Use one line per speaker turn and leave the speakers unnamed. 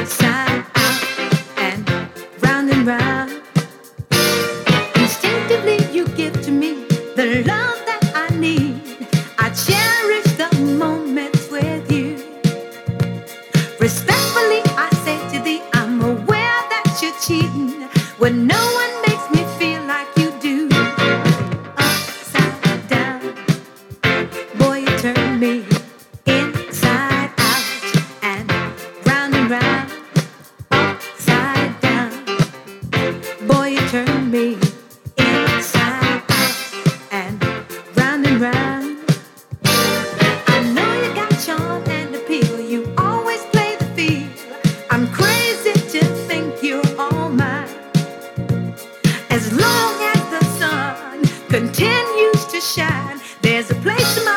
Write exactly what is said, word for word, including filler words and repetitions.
inside out and round and round. Instinctively you give to me the love that I need. I cherish the moments with you. Respectfully I say to thee, I'm aware that you're cheating when no one makes me feel like you do. Upside down, boy, you turn me inside out and round and round. Upside down, boy, you turn me inside out and round and round. I know you got charm and appeal, you always play the field. I'm crazy to think you're all mine. As long as the sun continues to shine, there's a place in my